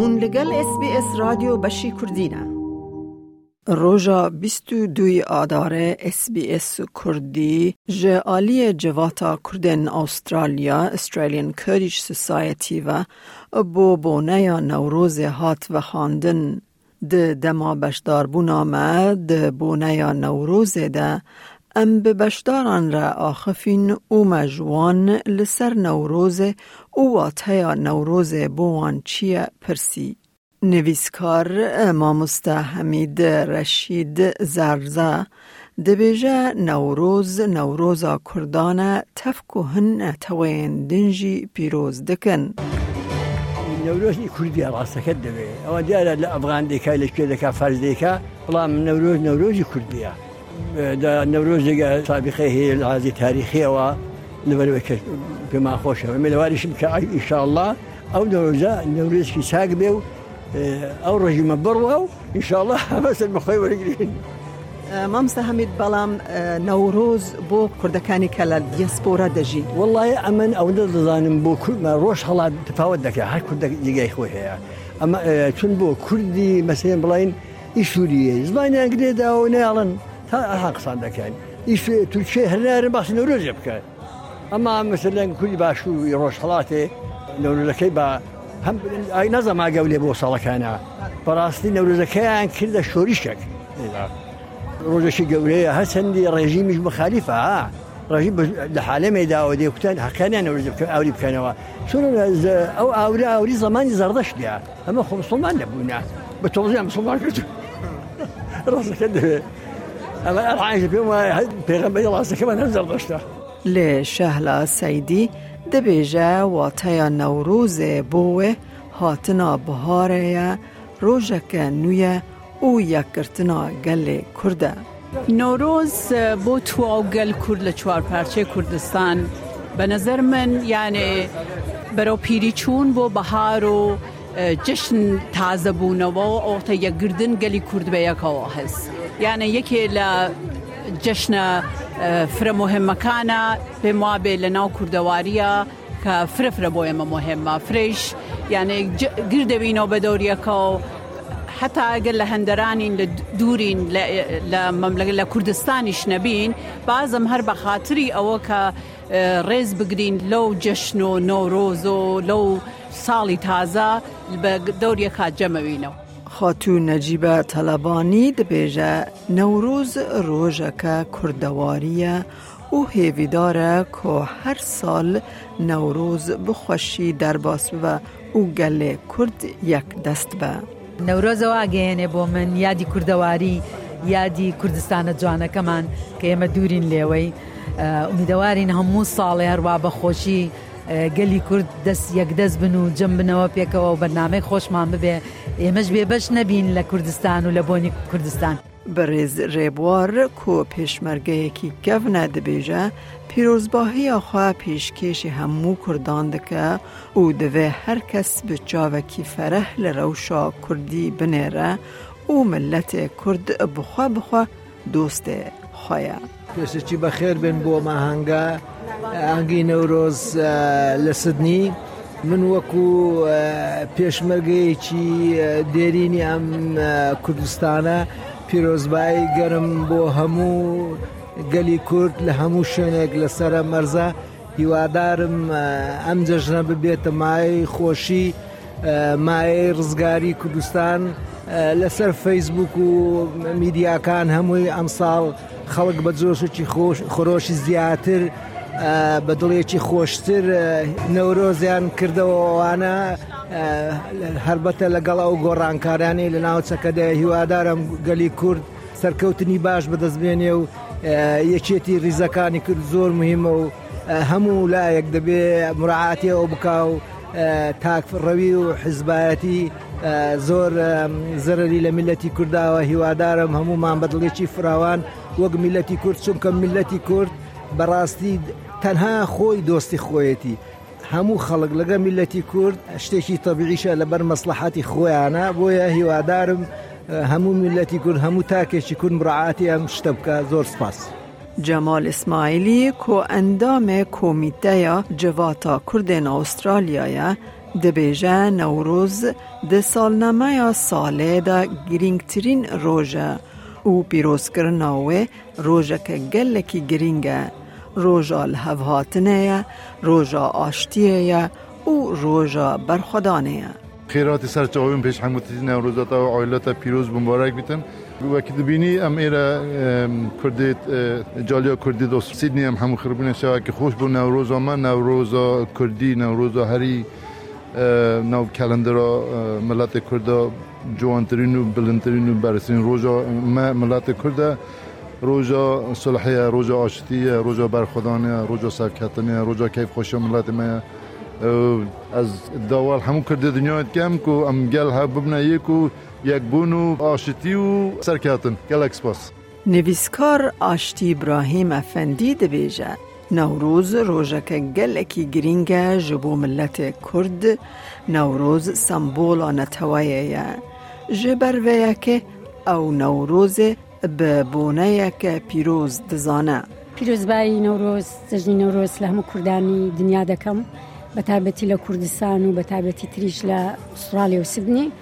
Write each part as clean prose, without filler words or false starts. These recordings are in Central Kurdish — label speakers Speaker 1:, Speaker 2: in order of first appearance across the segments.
Speaker 1: هون لگل SBS رادیو بشی کردینه. روژا 22 آذار SBS کردی جالی جواتا کردن استرالیا Australian Kurdish Society و بونیا نوروز هات و خواندن ده دما بشدار بونامه ده بونیا نوروز ده ام به بشداران را آخفین او مجوان لسر نوروز او واتیا نوروز بوان چیه پرسی. نویسکار ماموستا حمید رشید زرزا دبیجه نوروزا کردان تفکو هن توین دنجی پیروز دکن.
Speaker 2: نوروزی کردی راسته کدبه. اما دیاره لافغان دیکا لشکر دیکا فرز دیکا. والله من نوروزی کردیه. دا نوروزی سابقه هی لحاظی تاریخی و نبروی که ما خوشه. ملواریشم که ان شاء الله او نوروز کی ساق بیو او رجیم برو ان شاء الله بس المخوي ورجلين.
Speaker 1: مامستا حمید بالام نوروز بو کردکانی کلا دیاسپورا دجی.
Speaker 2: والله امن او نظام بو كل ما روش حلا تفاوت دك هر كرد دقي خويا اما تون بو كردي مثلا بلاين سوريا زمان انجليزا او نالن حق صندك يعني ايش تركيا هنا بس نوروز يبكى اما مثلا كل باشو يروش حلاته نوروز كيبا هم اي نظام قولي بوصلك انا براستي نوروز كان كل شوريشك روزشي قولي هسندي رجيمش مخالفه رجيم لحاله ميدا ودي وقتان كان نوروز اوري بكانوا شنو او زمان زردش ليها اما مسلمان لبونا بتوزيع مسلمان راسك كده اما العايش بيوم بيغمبر راسك كمان زردشته
Speaker 1: لشهلا سيدي دبیجه واتیا نوروز بوه هاتنا بهاره روژک نویه او یکرتنا گل کرده.
Speaker 3: نوروز بو تو او گل کرد لچوار پرچه کردستان به نظر من یعنی برو پیری چون بو بهار و جشن تازه بونه و اوتا یکردن گلی کرد به یک واحد یعنی یکی جشن فر مهم كان بمقابل لناو كردواريا كفر بويا مهمة فريش يعني قرد بينو بدوريكو حتى أقل هندرانين لدورين لمملكة لكردستانيش نبين بعضهم هر بخاطري أو كريز بقدين لو جشنو نوروزو لو صالي تازة بدوريكا جمعينو.
Speaker 1: خاتون نجیبه طلبانی دبیجه نوروز روژک کردواریه او هیویداره که هر سال نوروز بخوشی در باس و او گل کرد یک دست به.
Speaker 4: نوروز واقعینه با من یادی کردواری یادی کردستان جوانه کمان که ایم دورین لیوی امیدوارین همون ساله هر و بخوشی گلی کرد دست یک دست بنو جنب بنو پیک و برنامه خوش مان ببه ایمش به بش نبین لکردستان و لبونی کردستان.
Speaker 1: برز ریبوار کو پیشمرگه کی گفنه دبیجه پیروزباهی آخوا پیشکش همو کردان دکه او دوه هر کس بچاوه کی فرح لروشا کردی بنیره او ملت کرد بخوا دوست خواه.
Speaker 5: پێشەکی بەخێر بێن بۆ ماهەنگە ئەنگی نەورۆز لە سیدنی من وەکو پێشمەرگەیەکی دێرینی ئەم کوردستانە پیرۆزبایی گەرم بۆ هەموو گەلی کورد لە هەموو شوێنێک لەسەر مەرزە هیوادارم ئەم جەژنە ببێتە مایەی خۆشی مایەی ڕزگاری کوردستان لەسەر فەیسبوک و میدیاکان هەمووی ئەمساڵ خەڵک بە جۆشێکی خۆشی زیاتر بە دڵێکی خۆشتر نەورۆزیان کردەوەوانە هەربەتە لەگەڵ ئەو گۆڕانکارانی لە ناوچەکەدا هیوادارم گەلی کورد سەرکەوتنی باش بەدەستبێنێ و یەکێتی ڕیزەکانی کرد زۆر مهمە و هەموو لایەک دەبێ مراعاتیەوە بکا و تاکڕەوی و حیزبایەتی زۆر زەرەری لە میلەتی کورداوە هیوادارم هەموومان بەدڵێکی فراوان وەک میلەتی کورد چونکە میلەتی کورد بەڕاستی تەنها خۆی دۆستی خۆیەتی هەموو خەڵک لەگە میلەتی کورد شتێکی تەبیعیشە لەبەر مەسلحەتی خۆیانە بۆیە هیوادارم هەموو میلەتی کورد هەموو تاکێکی کورد مراعاتی ئەم شتە بکە. زۆر سپاس.
Speaker 1: جمال اسماعیلی کو اندام کمیته جواتا کردن استرالیا دبیجه نوروز ده سالنامه یا ساله ده گرینگترین روژه او پیروز کرناوه روژه که گلکی گرینگه، روژه الهوهاتنه، روژه آشتیه او روژه برخودانه.
Speaker 6: خیراتی سرچاویم پیش هموتی نوروزات و عائلات پیروز مبارک بیتن. وقتی بینی ام ایرا کردی جالیا کردی دوست سیدنی هم همون خربون شوا که خوش بون نوروز ما نوروز کردی نوروز هری نو کلندر ملت کرد جوانترین و بلندترین و برسین روزا ما ملت کرد روزا صلحیه روزا آشتیه روزا برخودانه روزا سرکتنه روزا کیف خوشی ملت ما از دوال همون کرده دنیا کم کو ام گل ها ببنه یکو یک بونو آشتی و سرکتن گل اکسپاس.
Speaker 1: نویسکار آشتی ابراهیم افندی دبیجه نوروز روژه که گلکی گرینگه جبو ملت کرد نوروز سمبولا نتوایه جبرویه که او نوروز ببونه که پیروز دزانه.
Speaker 7: پیروز بای نوروز جشن نوروز لهم کردانی دنیا دکم بتابتی لکردستان و بتابتی تریش لأسترالیا و سیدنی.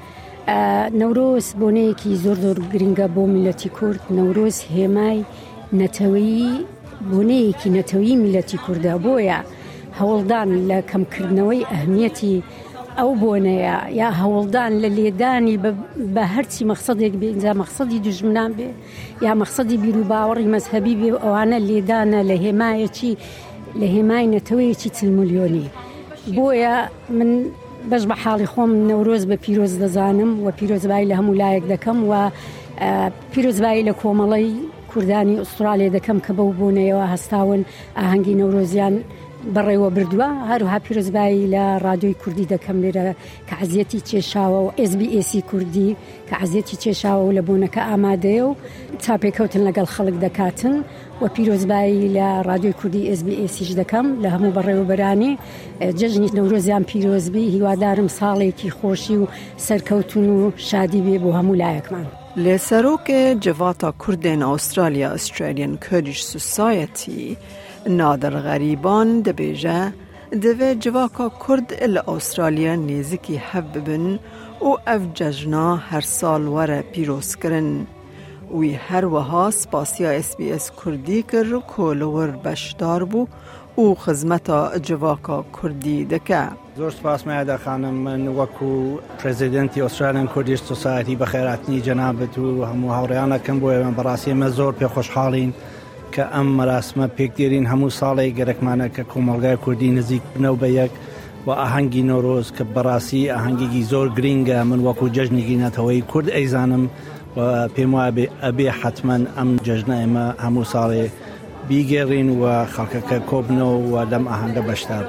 Speaker 7: نوروز بونه کی زور گرینگه بو ملتی کرد نوروز همای نتوی بونه کی نتوی ملتی کرده بویا هولدان لکم کردنوی اهمیتی او بونه یا هولدان للیدانی به هرچی مقصدی به مقصدی دشمنان به یا مقصدی بیرو باوری مذهبی به آن لیدان لهمایتی لهمای نتوی چی تلملیونی بویا من بجمع حالي خوم نوروز ببيروز دزانم و پیروز بای لهم ولایک دکم و پیروز بای لکومالی کردانی استرالیا دکم که بوبونه و هستاون آهنگی نوروزیان برای و بردوا هروها پیروز بای لرادیوی کردی دکم لره کعزیتی چشاو و SBS کردی کعزیتی چشاو لبونه که آماده و تابع کوتن لقل خلق دکاتن و پیروز بای لرادیوی کردی SBS دکم لهم برای و برانی جشن نوروزیان پیروز بی هیوادارم سالی کی خوشی و سرکوتن و شادی بی بو هم ولایک من.
Speaker 1: لسروک جواتا کردین استرالیا استرالیان کردیش سوسایتی نادر غریبان دبیجه دوی جواکا کرد ال استرالیا نیزکی حببن و اف ججنا هر سال وره پیروز کرن وی هر وها سپاسیا SBS کردی کر کولور بشدار بو و خدمتا جواکا کردی دکه.
Speaker 8: زور سپاس میاده خانم من وکو پرزیدنتی استرالیان کردیش سوسایتی بخیراتنی جنابت و همو هاوریانا کم بوی من براسی ما زور پی خوشحالین که ام مراسم پیک دیرین همو سالی گرکمانه که کومالگای کردی نزیک بنو بیک و آهنگی نوروز که براسی آهنگی زور گرینگه من وکو جشنگی نتوی کرد ایزانم و پیمو ابی حتما ام جشنه ما همو سالی بیگرین و خلق کوبنو و دم آهنگ بشتر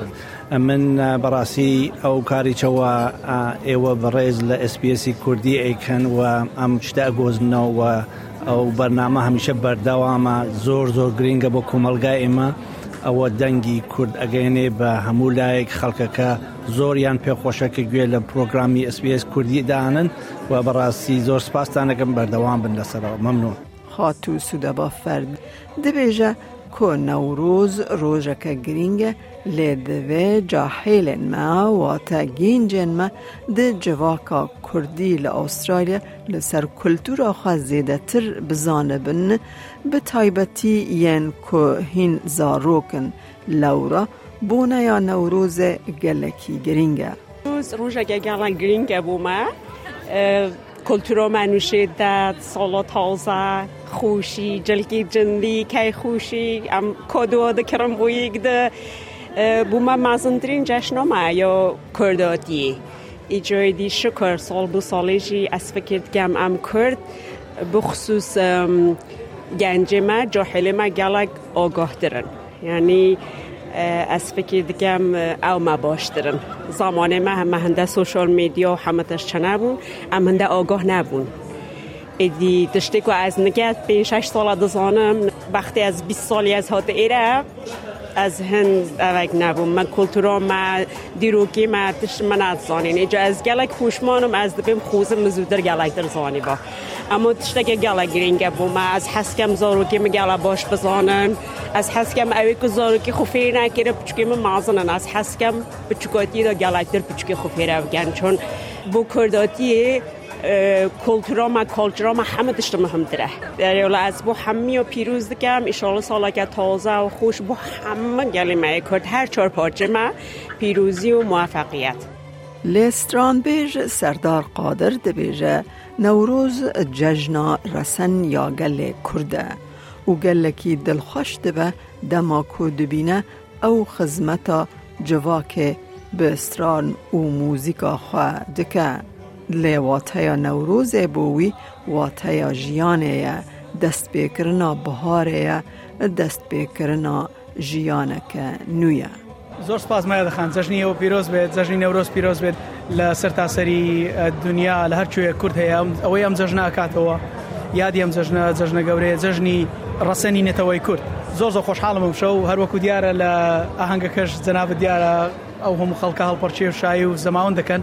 Speaker 8: من براسی او کاری چوا ایو برز ل SBS کردی ایکن و ام چتا گوزنو و او برنامه همیشه بردوام زور گرینگ با کوملگای ما او دنگی کرد اگینه به همو لایک خلق که زوریان پی خوشه که گوی لپروگرامی SBS کردی دانن و براسی زور سپاس دانگم بردوام بند سر ممنون.
Speaker 1: خاطو سودا با فرد دبیجه که نوروز روژه که گرینگه لدوه جاحیلن ما و تا گینجن ما ده جواکا کردی لأسترالیا لسر کلتور آخوا زیده تر بزانبن به تایبتی ین که هین زاروکن لورا بونه یا نوروز گلکی گرینگه.
Speaker 9: روژه که گلک گرینگه بومه کلتورا منوشه داد سالا تازه خوشی جلگی جندی که خوشی ام کدو دکرم بویگ ده بوما مازندرین جشنامه یا کرداتی ایجای دی شکر سال بو سالیجی از فکرد گم ام کرد بخصوص گنجه ما جاحله ما گلک آگاه درن یعنی از فکرد گم او ما باش درن زمان ما هم هنده سوشال میدیا همتش چه نبون ام هنده آگاه نبون ایدی دشتی که از نگه 5-6 سال دزانم وقتی از 20 سالی از هات ایره از هند اوک نبوم من کلتورا ما دیروکی ما تش من اتزانین ایجا از گلک خوشمانم از دبیم خوزم مزودر گلک در زانی با اما تشتاک گلک گرینگه بوم از حسکم زاروکی ما گلک باش بزانن از حسکم اویکو زاروکی خوفیر نکره بچکی ما معزنن از حسکم بچکاتی دا گلک در بچکی خوفیر اوگن چون بو کرداتی کلتورا ما همه دشت مهم داره در حال از بو همی و پیروز دکم ایشالا سالا که تازه و خوش بو همه گلیمه کرد هر 4 پارچه ما پیروزی و موفقیت
Speaker 1: لستران بیج سردار قادر دبیجه نوروز جشن رسن یا گل کرده و گل کی دلخوش دبه دما کو دبینه او خدمتا جواک به استران و موزیکا خواه دکه لی واتیا نوروز بوی واتیا جیانه دست بکرنا بهاره دست بکرنا جیانه که نویه
Speaker 10: زور سپاس مایا دخان جشنی و پیروز بید جشنی نوروز پیروز بید لسر تاثری دنیا لهر چوی کرد هیا اوی ام جشن اکاتوا یادی ام جشن گوره جشنی رسنی نتوی کرد زور خوشحالم مشو هر وقت دیاره لآهنگکش جناب دیاره او هم خلقه هالپرچی و شایی و زمان دکن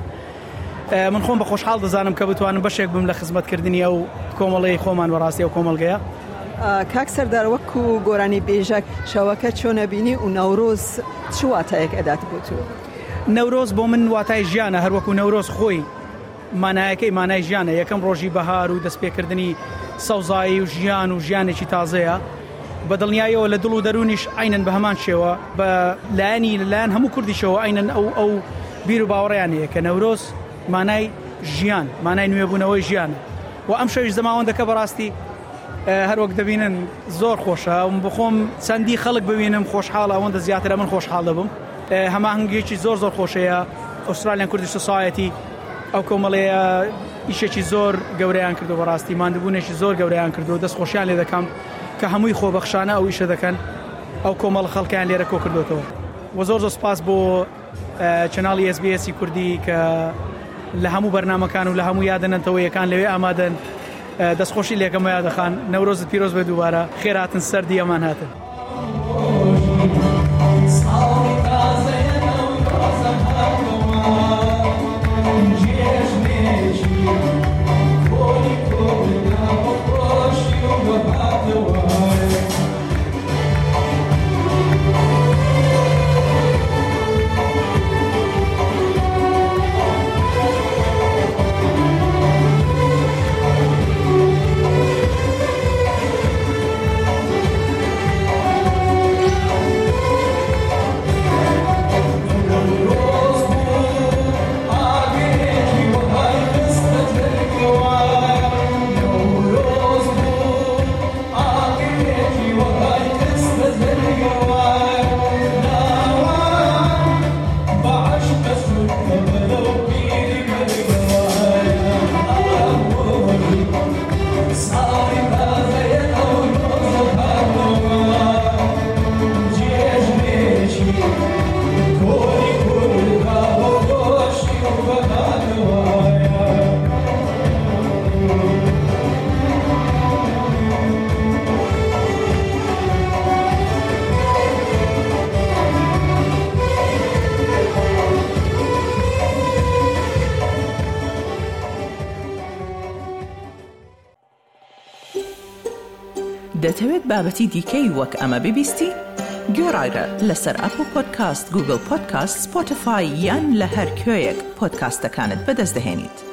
Speaker 10: من خۆم بە خۆشحاڵ دەزانم کە بتوانم بەشێک بم لە خزمەتکردنی ئەو کۆمەڵەی خۆمان بەڕاستی ئەو کۆمەڵگەیە
Speaker 1: کاک سەردار وەکو گۆرانی بێژەک شەوەکە چۆنە بینی و نەورۆز چ واتایەک ئەدات بۆ تۆ
Speaker 10: نەورۆز بۆ من واتای ژیانە هەر وەکو نەورۆز خۆی مانایەکەی مانای ژیانە یەکەم ڕۆژی بەهار و دەستپێکردنی سەوزایی و ژیان و ژیانێکی تازەیە بە دڵنیایەوە لە دڵ و دەرونیش عینەن بە هەمان شێوە بە لایەن هەموو کوردیشەوە عینەن ئەو بیر و باوەڕیان هەیە کە نەورۆز مانای ژیان مانای نوێبوونەوەی ژیانە و ئەم شەویش زەماوەندەکە بەڕاستی هەر وەک دەبینن زۆر خۆشە و بخۆم چەندی خەڵک ببینم خۆشحاڵ ئەوەندە زیاتر من خۆشحاڵ دەبم هەماهەنگێکی زۆر خۆشەیە ئوسترالیان کوردیش سۆسایەتی ئەو کۆمەڵەیە ئیشێکی زۆر گەورەیان کردو بەڕاستی ماندووبوونێکی زۆر گەورەیان کردو دەست خۆشیان لێ دەکەم کە هەمووی خۆبەخشانە ئەو ئیشە دەکەن ئەو کۆمەڵ خەڵکیان لێرە کۆ کردوتەوە و زۆر سپاس بۆ چەناڵی SBS کوردی کە لە هەموو بەرنامەکان و لە هەموو یادەنەتەوە یەکان لەوێ ئامادەن دەستخۆشی لێکەم یادەخان نەورۆزت پیرۆز بێ دووبارە خێراتن سەردی ئەمان هاتن
Speaker 11: دەتەوێت بابەتی دیکەی وەک ئەمە ببیستی؟ گۆڕایرە لەسەر ئەپل پۆدکاست، گوگل پۆدکاست، سپۆتیفای یان لە هەر کوێیەک پۆدکاستەکانت بەدەست دەهێنیت.